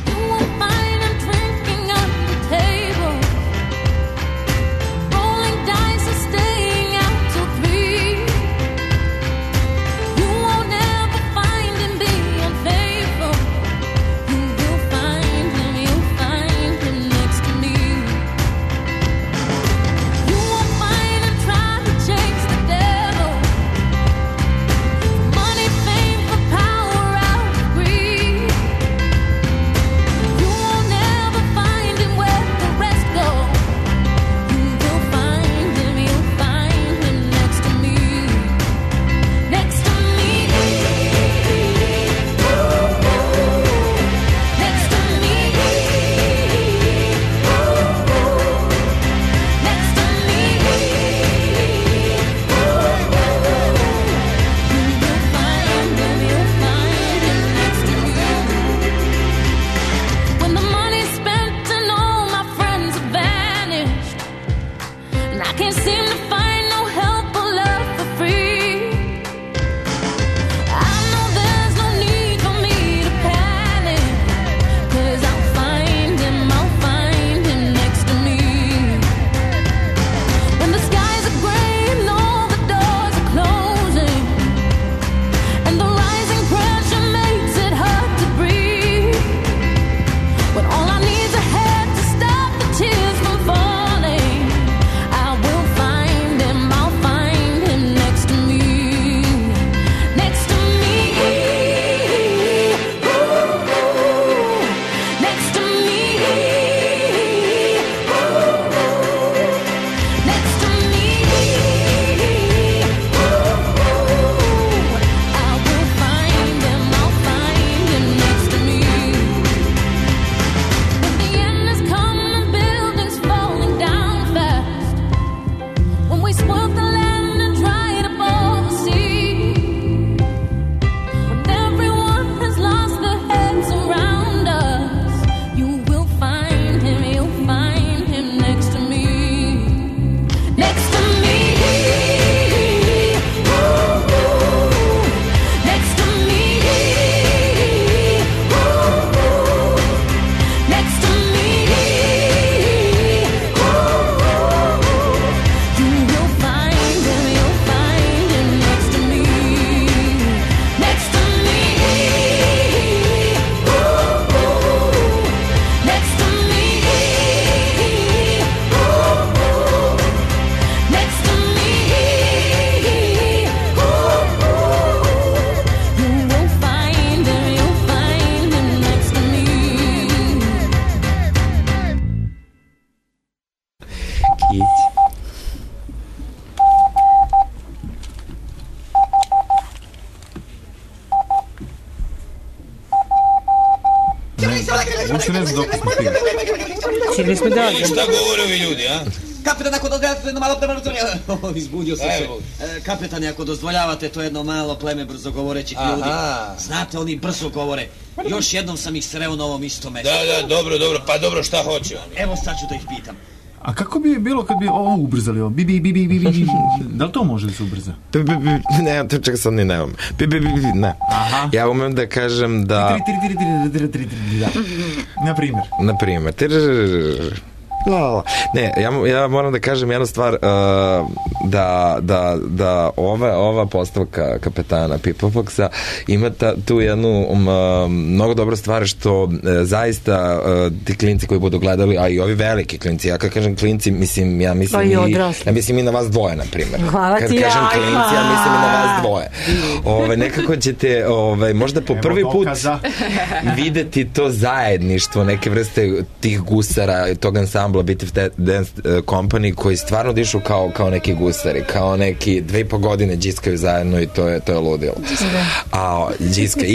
Uopšte ne znam dok smo stigli. Stigli smo da odem. Šta govore ovi ljudi, a? Kapetan, ako dozvoljavate jedno malo pleme brzo... Izbudio sam se. Kapetan, ako dozvoljavate to jedno malo pleme brzo govorećih ljudi. Znate, oni brzo govore. Još jednom sam ih sreo na ovom istom mestu. Da, dobro, pa dobro, šta hoće oni? Evo sad ću da ih pitam. A kako bi bilo kad bi ovo ubrzali? Ovo? Da li to može da se ubrza? Ne, to čak sad ni nemam. Ne. Ja umem da kažem da... Na primjer. Ne, ja moram da kažem jednu stvar, da ova postavka kapetana Pipofoxa ima tu jednu mnogo dobro stvar, što zaista ti klinci koji budu gledali, a i ovi veliki klinci, ja kad kažem klinci, ja mislim i na vas dvoje, na primjer. Kad kažem klinci, ja mislim i na vas dvoje. Nekako ćete možda po prvi put videti to zajedništvo, neke vrste tih gusara, tog ansambla Bitef Dance Company, koji stvarno dišu kao neki gusari, kao neki 2,5 godine džiskaju zajedno i to je ludilo. A džiska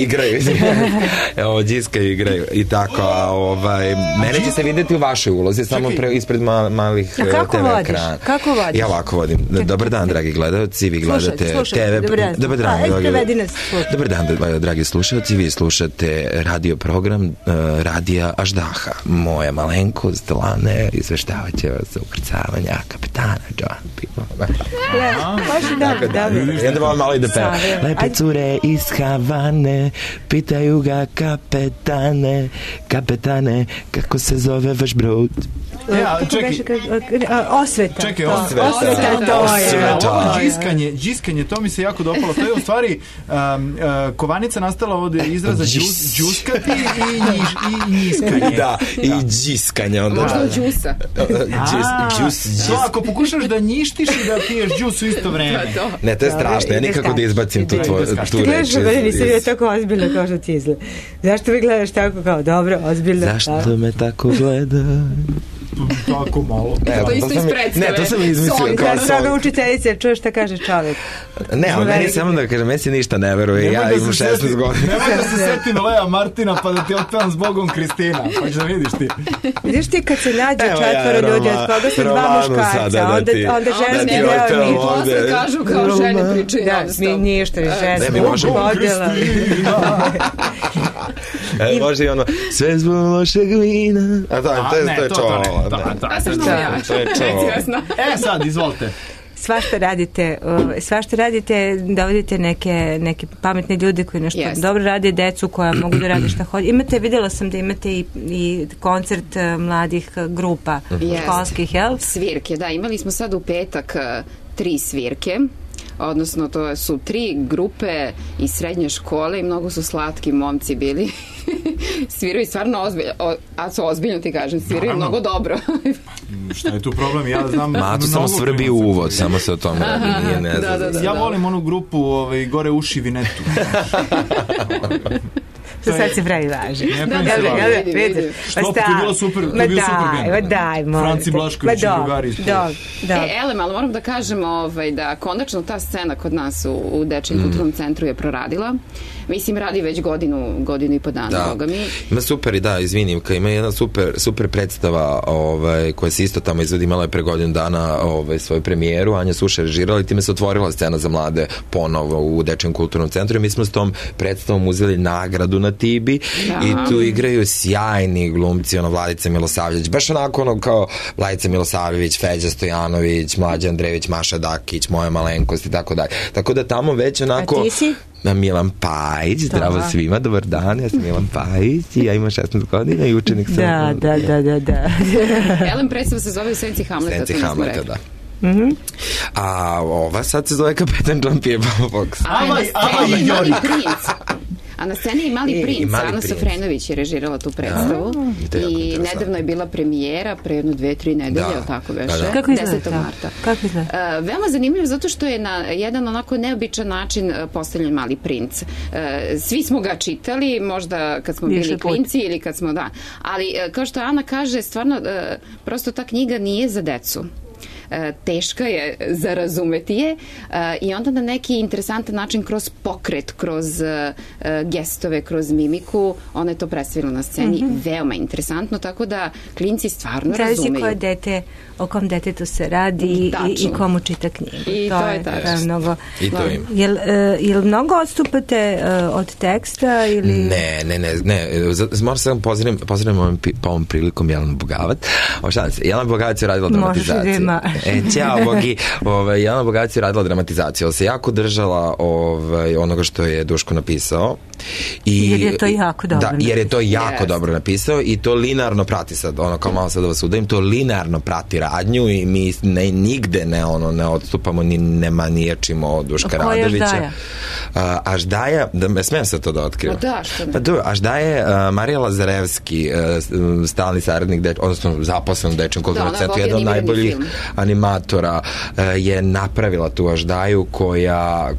igraju i tako, mene će se videti u vašoj ulozi, samo ispred malih TV ekrana. Kako vodiš? Ja ovako vodim. Dobar dan, dragi gledalci, vi gledate TV. Dobar dan, dragi slušalci, vi slušate radio program Radija Aždaha. Moja malenkost Lane izveštavat će vas za ukrcavanja kapetana John Pipofoxa. I onda vam malo ide peva. Lepe cure iz Havane pitaju ga kapetane, kako se zove vaš brod? Osveta. Čekaj, džiskanje, to mi se jako dopalo. To je u stvari kovanica nastala od izraza džuskati i njiskanje. Da, i džiskanje. Možda od džusa. Ako pokušaš da njištiš i da piješ džus u isto vreme. Ne, to je strašno, ja nikako da izbacim tu reč. Ti gledaš u meni, nisam je tako ozbiljno kao što ti izgleda. Zašto mi gledaš tako kao dobro, ozbiljno? Zašto me tako gleda? Tako malo. To isto iz predstave. Ne, to sam izmislio kao song. Sada učiteljice, čuješ šta kaže čovjek. Ne, ali meni samo da kažem, meni se ništa ne veruje, ja imam 16 godina. Nemoj da se setim Lea Martina pa da ti otpevam s Bogom Kristina, pa ćeš da vidiš ti. Vidiš ti kad se nađe 4 ljudi, od koga su 2 muškarca, onda ženski deo mi. Posle kažu kao žene pričaju. Da, mi ništa, ženski podjela. Može i ono, sve zbog lošeg vina. A to je čovala. Sad, izvolite. Svašta radite, dovodite neke pametne ljude koji nešto dobro rade, decu koja mogu da rade šta hoće. Vidjela sam da imate i koncert mladih grupa školskih, jel? Svirke, da, imali smo sad u petak 3 svirke. Odnosno, to su 3 grupe iz srednje škole i mnogo su slatki momci bili. Sviraju stvarno ozbiljno, a su ozbiljno ti kažem, sviraju mnogo dobro. Šta je tu problem? Ja znam... Mato samo svrbi uvod, samo se o tom radi. Ja volim onu grupu gore uši Vinetu. Što sad se pravi važno. Ne pravi se važno. Što, to je bilo super band. Franci Blašković i drugari. Elem, ali moram da kažem da konačno ta scena kod nas u Dečijem kulturnom centru je proradila. Mislim, radi već godinu i po dana. Da, ima super i izvinim, ima jedna super predstava koja se isto tamo izvodi, imala je pre godinu dana svoju premijeru, Anja Suša režirala i time se otvorila scena za mlade ponovo u Dečijem kulturnom centru i mi smo s tom predstavom uzeli nagradu na Tibi i tu igraju sjajni glumci, Vladica Milosavljević, baš onako kao Vladica Milosavljević, Feđa Stojanović, Mlađa Andrejević, Maša Dakić, moja malenkost i tako dalje. Tako da tamo već onako... A ti si? Milan Pajić, zdravo svima, dobar dan, ja sam Milan Pajić i ja imam 16 godina i učenik sam... Da. Elem, predstava se zove U senci Hamleta. Senci Hamleta, da. A ova sad se zove Kapetan John Pipofox. A na sceni je Mali princ, Ana Sofrenović je režirala tu predstavu i nedavno je bila premijera pre jedno 2-3 nedelje, tako veše, 10. marta. Kako izgleda? Veoma zanimljivo zato što je na jedan onako neobičan način postavljen Mali princ. Svi smo ga čitali, možda kad smo bili klinci ili kad smo, ali kao što Ana kaže, stvarno prosto ta knjiga nije za decu. teška je za razumeti je i onda na neki interesantan način kroz pokret, kroz gestove, kroz mimiku, ona je to predstavila na sceni veoma interesantno, tako da klinci stvarno razumeju. Koje dete, o kom detetu se radi i komu čita knjigu. I to je tako. Mnogo. I to im. Jel mnogo odstupate od teksta ili... Ne. Moram sam pozdravim ovom prilikom Jelena Bogavac. Jelena Bogavac je radila dramatizaciju. Ćao, Bogi. Jelena Bogavac je radila dramatizaciju, ali se jako držala onoga što je Duško napisao. Jer je to jako dobro. Da, jer je to jako dobro napisao i to linearno prati sad, kao malo sad da vas udajem, to linearno prati radnju i mi nigde ne odstupamo ni ne maniječimo od Duška Radovića. Aždaja, smijem se to da otkrivam. Aždaja Marija Lazarevski, stalni saradnik, odnosno zaposlen u Dečjem kulturnom centru, jedan od najboljih animatora, je napravila tu Aždaju koja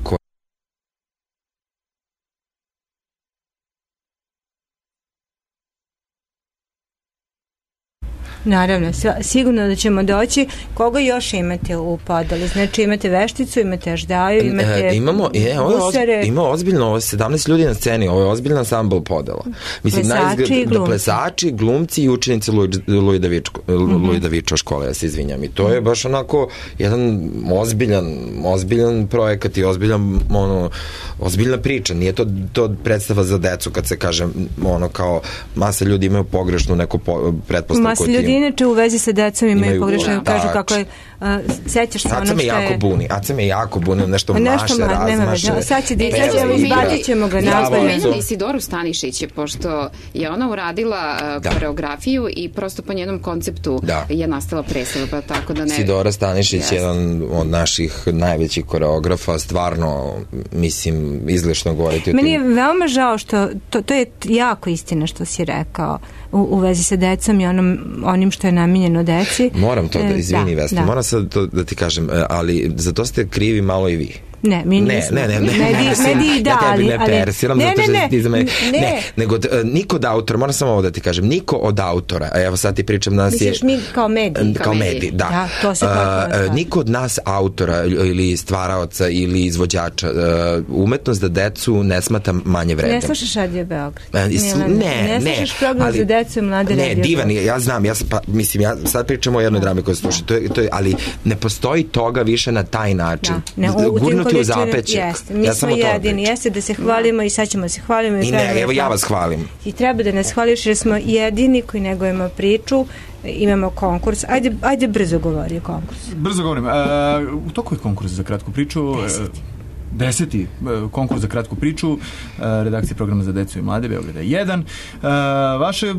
Naravno, sigurno da ćemo doći. Koga još imate u podali? Znači imate Vešticu, imate Aždaju, imate Gusare. Ima ozbiljno, ovo je 17 ljudi na sceni, ovo je ozbiljno ansambl podela. Mislim, plesači, glumci i učenici Luidavičko škole, ja se izvinjam. I to je baš onako jedan ozbiljan projekat i ozbiljna priča. Nije to predstava za decu kad se kaže kao masa ljudi imaju pogrešnu neku pretpostavku. Inače u vezi sa decom imaju pogrešno, kažu kako je, sećaš se ono što je... Aca me jako buni, nešto maše, razmaše. Sad će izbacit ćemo ga nazvanje. Spomenuli Isidoru Stanišić, pošto je ona uradila koreografiju i prosto po njenom konceptu je nastala predstava, pa tako da ne... Isidora Stanišić je jedan od naših najvećih koreografa, stvarno, mislim, izlišno govoriti. Meni je veoma žao što, to je jako istina što si rekao, u vezi sa decom i onim što je namijenjeno deci. Moram to da izvini, Vesna, moram sad to da ti kažem, ali za to ste krivi malo i vi. Ne, mi nismo. Mediji da, ali... Ja tebi ne persiram, zato što ti za mene... Ne, nego niko od autora, moram samo ovo da ti kažem, niko od autora, a evo sad ti pričam, nas je... Misliš mi kao mediji? Kao mediji, da. Da, to se tako... Niko od nas autora ili stvaraoca ili izvođača umetnost da decu ne smata manje vrednom. Ne slušaš Radio Beograd? Ne slušaš program za decu i mlade Radio Beograd? Ne, divan, ja znam, ja sad pričamo o jednoj drami koju slušam, ali ne postoji toga više na taj način. U zapećak. Mi smo jedini. Jeste da se hvalimo i sad ćemo se hvalimo. I ne, evo ja vas hvalim. I treba da nas hvališ jer smo jedini koji negujemo priču, imamo konkurs. Ajde brzo govori o konkursu. Brzo govorim. U toku je konkurs za kratku priču. 10. konkurs za kratku priču, redakcija programa za decu i mlade, Beograda 1.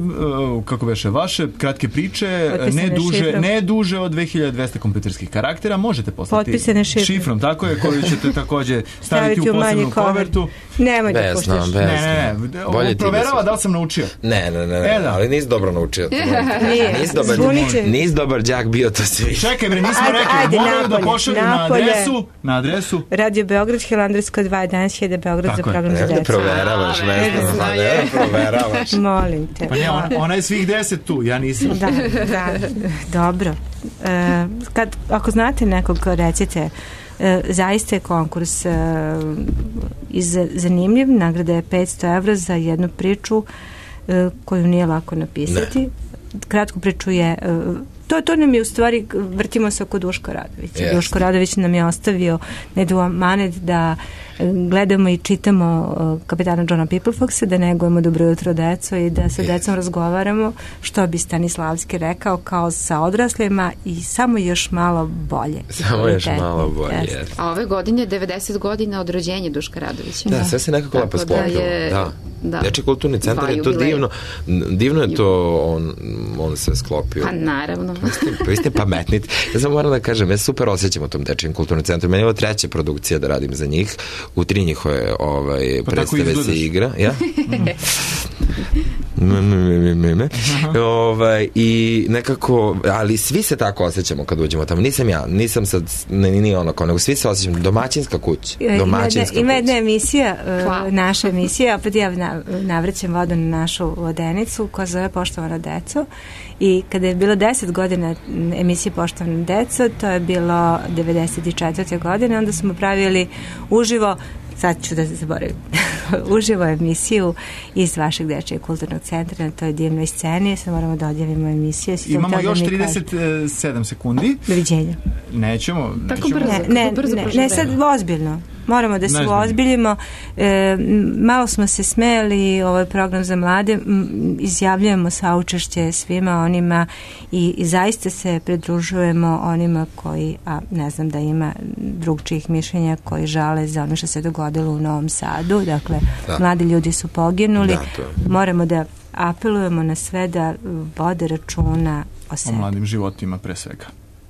Vaše kratke priče, ne duže od 2200 kompjuterskih karaktera, možete poslati šifrom, tako je, koju ćete takođe staviti u posebnu kovertu. Nemoj da puštaš. Ne. Proverava da li sam naučio. Ne, ali nisi dobro naučio. Nisi dobar đak bio, to se vidi. Čekaj, nismo rekli, moraju da pošalju na adresu Radio Beograd, Hilandarsko 2, 11.000 Beograd za program za decu. Ne provjeravaš, ne provjeravaš. Molim te. Pa ne, ona je svih 10 tu, ja nisam. Da, dobro. Ako znate nekog, recite, zaista je konkurs zanimljiv, nagrada je 500 evra za jednu priču koju nije lako napisati. Kratku priču je... To nam je u stvari, vrtimo se oko Duška Radovića. Yes. Duško Radović nam je ostavio nedu amanet da gledamo i čitamo kapetana Johna Piplefoxa, da negujemo dobro jutro deco i da sa decom razgovaramo, što bi Stanislavski rekao, kao sa odraslima i samo još malo bolje. Samo još malo bolje, yes. A ove godine 90 godina od rođenja Duška Radovića. Da, sve se nekako lepo sklopilo. Dečji kulturni centar je to divno. Divno je to on sve sklopio. Pa naravno. Vi ste pametnici. Ja sam moram da kažem, ja super osjećam u tom Dečijem kulturnom centru. Meni je ovo 3. produkcija da radim za njih. U 3 njihove predstave se igra. Ja? I nekako, ali svi se tako osjećamo kad uđemo tamo. Nisam sad ni ono kao, nego svi se osjećamo domaćinska kuća. Ima jedna emisija, naša emisija, opet ja navrećem vodu na našu vodenicu koja zove Poštovana deco, i kada je bilo 10 godina emisije Poštovana deco, to je bilo 94. godine, onda smo pravili uživo, sad ću da se zaboravim, uživo emisiju iz vašeg dečijeg kulturnog centra na toj divnoj sceni. Sad moramo da odjavimo emisiju. Imamo još 37 sekundi. Doviđenja. Nećemo. Tako brzo. Ne, sad ozbiljno. Moramo da se ozbiljimo. Malo smo se smejali, ovaj program za mlade, izjavljujemo saučešće svima onima i zaista se pridružujemo onima koji, a ne znam da ima drugčijih mišljenja, koji žale za ono što se dogodilo u Novom Sadu. Dakle, mladi ljudi su poginuli. Moramo da apelujemo na sve da vode računa o sebi. O mladim životima pre svega.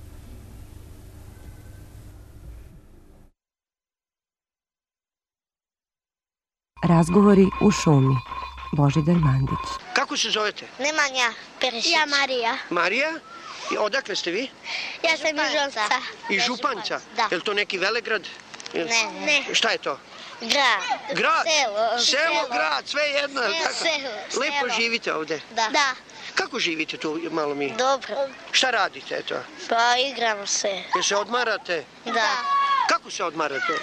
Razgovori u šumi. Božidar Mandić. Kako se zovete? Nemanja Perišić. Ja Marija. Marija? I odakle ste vi? Ja sam iz Županca. Iz Županca? Da. Je li to neki velegrad? Ne. Šta je to? Grad. Selo, grad, sve jedno. Selo. Lepo živite ovde? Da. Kako živite tu, malo mi? Dobro. Šta radite, eto? Pa igramo se. Jel se odmarate? Da. Kako se odmarate?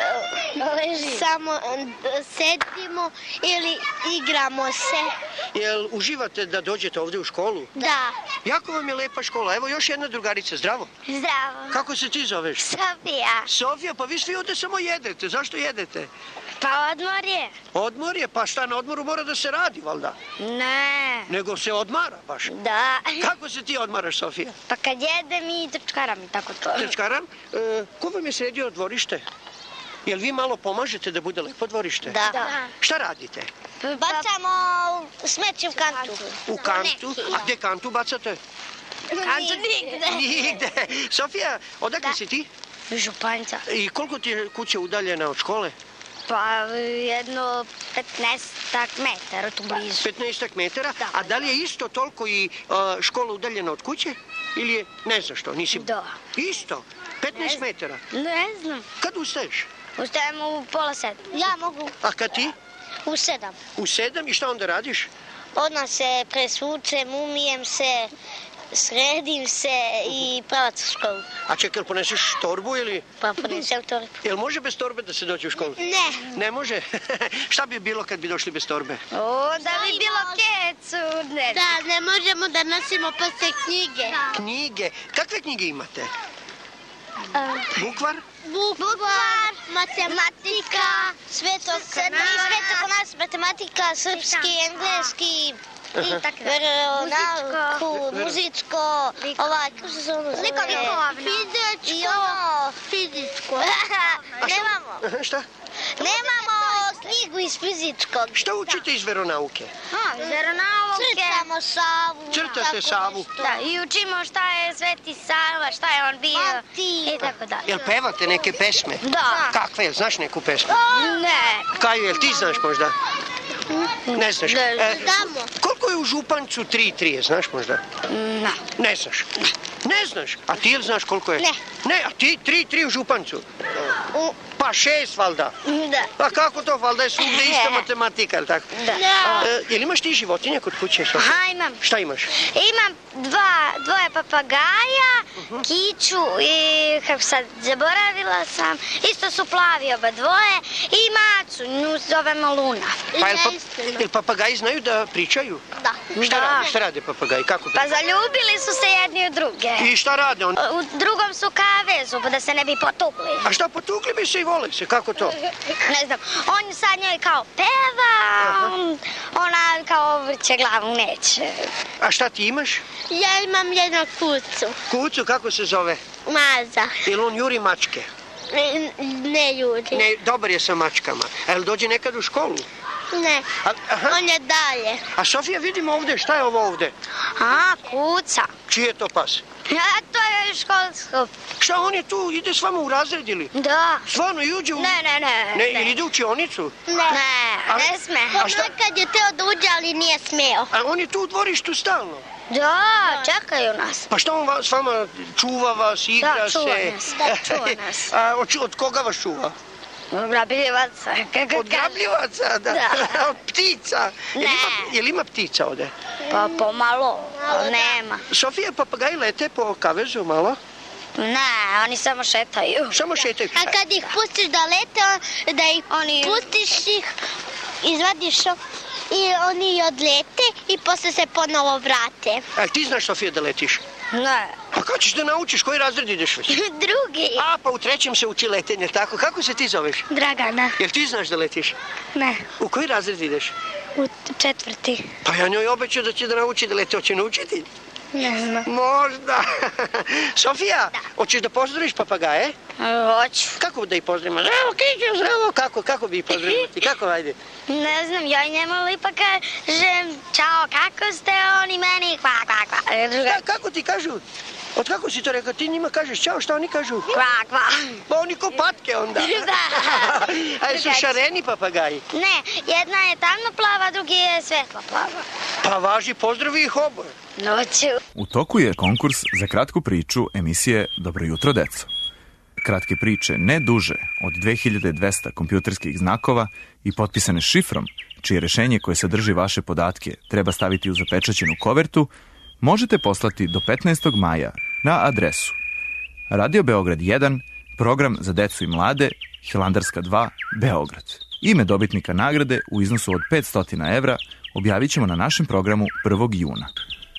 Samo sedimo ili igramo se. Jel uživate da dođete ovde u školu? Da. Jako vam je lepa škola. Evo još jedna drugarica, zdravo. Zdravo. Kako se ti zoveš? Sofija. Sofija, pa vi svi ovde samo jedete. Zašto jedete? Pa odmor je. Odmor je? Pa šta, na odmoru mora da se radi, valjda? Ne. Nego se odmara baš? Da. Kako se ti odmaraš, Sofija? Pa kad jedem i trčkaram i tako to. Trčkaram? Ko vam je sredio dvorište? Jel vi malo pomažete da bude lepo dvorište? Da. Šta radite? Bacamo smeće u kantu. U kantu? A gde kantu bacate? Kantu nigde. Sofija, odakle si ti? Županca. I koliko ti je kuća udaljena od škole? Pa jedno 15 metara tu blizu. 15 metara? Da. A da li je isto toliko i škola udaljena od kuće? Ili je, ne znaš što, nisi... Da. Isto? 15 metara? Ne znam. Kad ustaješ? Ustajem u 6:30. Ja mogu. A kad ti? U 7. U 7 i šta onda radiš? Odmah se presvučem, umijem se, sredim se i pravac u školu. A čekaj, poneseš torbu ili? Pa ponesem torbu. Jel može bez torbe da se dođe u školu? Ne. Ne može? Šta bi bilo kad bi došli bez torbe? Da bi bilo kecu. Da, ne možemo da nosimo posle knjige. Knjige? Kakve knjige imate? Bukvar? Bukvar, matematika, svetog nas, matematika, srpski, engleski, veronauku, muzičko, kako se zove? Fizičko. Nemamo. Šta? Nemamo knjigu iz fizičkog. Šta učite iz veronauke? Iz veronauke. Crtamo Savu. Crtate Savu. Da, i učimo šta je Sveti Sava, šta je on bio. I tako da. Jel pevate neke pesme? Da. Kakve, jel znaš neku pesmu? Ne. Kaju, jel ti znaš možda? Ne znaš. Koliko je u Župancu 3:30, znaš možda? Ne. Ne znaš. Ne znaš. A ti jel znaš koliko je? Ne. Ne, a ti 3:3 u Župancu? Pa 6, valjda. Da. Pa kako to, valjda je svugde ista matematika, ili tako? Da. Jel imaš ti životinje kod kuće? Aha, imam. Šta imaš? Imam dvoje papagaja, Kiću i, kako sad, zaboravila sam, isto su plavi oba dvoje, i macu, nju zovemo Luna. Pa jel papagaji znaju da pričaju? Da. Šta rade papagaji? Kako? Pa zaljubili su se jedni u druge. I šta rade on? U drugom su kavezu, da se ne bi potukli. A šta, potukli bi se i vole se, kako to? Ne znam, on sa njoj kao peva, ona kao vrće glavu, neće. A šta ti imaš? Ja imam jednu kucu. Kucu, kako se zove? Maza. Jel on juri mačke? Ne juri. Ne, dobar je sa mačkama. A jel dođe nekad u školu? Ne, on je dalje. A Sofija, vidimo ovde, šta je ovo ovde? Kuca. Čiji je to pas? To je školsko. Šta, on je tu, ide s vama u razred ili? Da. Stvarno, i uđe u... Ne. Ili ide u učionicu? Ne sme. Nekad je teo da uđe, ali nije smeo. A on je tu u dvorištu stalno? Da, čekaju nas. Pa šta on s vama čuva vas, igra se? Da, čuva nas. Od koga vas čuva? Od grabljivaca. Od grabljivaca, da. Od ptica. Jel ima ptica ovde? Pa pomalo, ali nema. Sofija, papagaji lete po kavezu malo? Ne, oni samo šetaju. Samo šetaju. A kad ih pustiš da lete, da ih pustiš ih, izvadiš i oni odlete i posle se ponovo vrate. A ti znaš, Sofija, da letiš? Ne. A kako ćeš da naučiš? Koji razred ideš već? Drugi. Pa u 3. se uči letenje, tako? Kako se ti zoveš? Dragana. Jel ti znaš da letiš? Ne. U koji razred ideš? U 4. Pa ja njoj obećao da će da nauči da lete. Hoće naučiti? Ne znam. Možda. Sofija, hoćeš da pozdraviš papagaje? Hoću. Kako da ih pozdravimo? Zdravo, Kićo, zdravo. Kako bi ih pozdravili? Kako, ajde? Ne znam, ja njemu ipak kažem čao, kako ste, oni meni kva. Kako ti kažu? Od kako si to rekao? Ti njima kažeš čao, šta oni kažu? Kva. Pa oni ko patke onda. Da. A su šareni papagaji? Ne, jedna je tamno plava, drugi je svetlo plava. Pa važi, pozdravi ih oboje. Noću. U toku je konkurs za kratku priču emisije Dobro jutro, deco. Kratke priče ne duže od 2200 kompjuterskih znakova i potpisane šifrom, čije rešenje koje sadrži vaše podatke treba staviti u zapečaćenu kovertu, možete poslati do 15. maja na adresu Radio Beograd 1, program za decu i mlade, Hilandarska 2, Beograd. Ime dobitnika nagrade u iznosu od 500 evra objavit ćemo na našem programu 1. juna.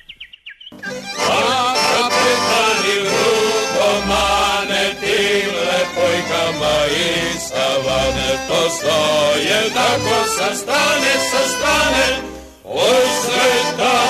Tim lepojkama i savane postoje, tako sa strane, usred